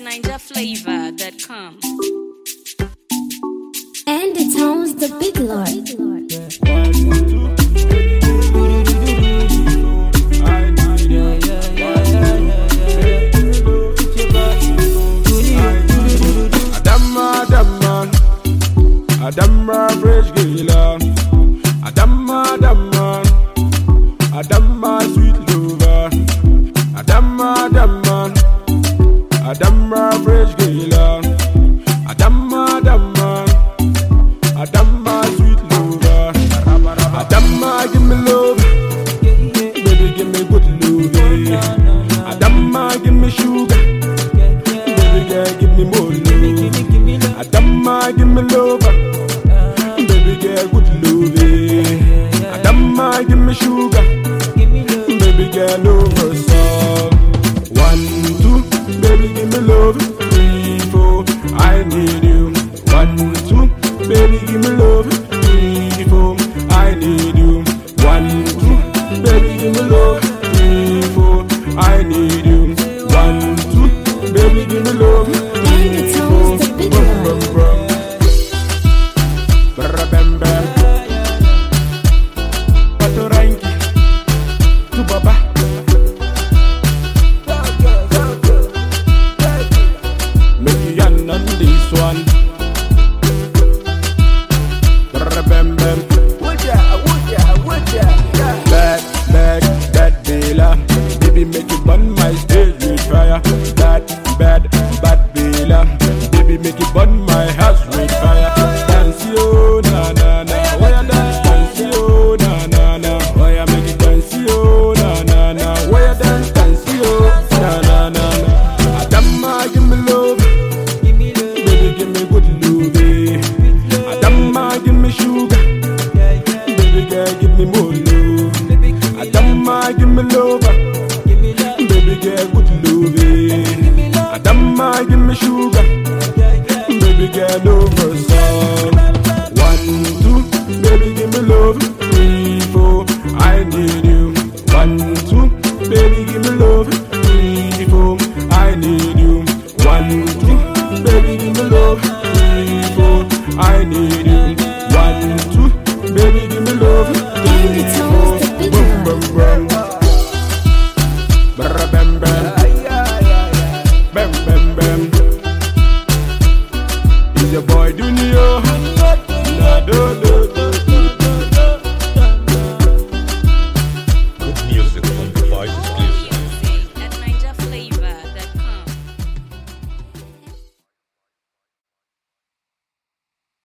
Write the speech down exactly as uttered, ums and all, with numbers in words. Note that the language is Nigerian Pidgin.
niger flavor dot com. And the town's the big lord. Adama, Adama, Adama, fresh gila. Adama, Adama, Adama, sweet lover. Adama, Adama, Adama, fresh gila. Adama, Adama, Adama, sweet lover. Adama, give me love, baby, give me good love. Adama, give me sugar, baby girl, give me more love. Adama, give me love, baby girl, good love. Adama, give me sugar, baby girl, over some. One, two, baby, give me love. Three, four, I need you. One, two, baby, give me love. Three, four, I need you. One, two, baby, give me love. Three, four, I need you. One, two, baby, give me love. Three, four, brum, brum, brum. Brr, bam, bam. Patoranki, tu baba. Make you yarn on this one. Brr, bam, bam. Bad, bad, bad Bella. Baby, make you burn my stage with fire. Bad, bad, bad Bella. Baby, make you burn my house with fire. Dance yo, na na na. Oh yeah, dance, dance yo, na na na. Oh yeah, make it dance yo, na na na. Oh yeah, dance, dance yo, na na na. Adama, give me love, baby, give me good love. Adama, give me sugar, baby girl, give me more love. Adama, give me love, baby girl, good love. Adama, give me sugar, baby girl, over some. One, two, baby, give me love. Three, four, I need you. One, two, baby, give me love. Three, four, I need you. One, two, baby, give me love. Three, four, I need you. One, two, baby, give me love. Three, four, brum, brum, brum. Brr, bam,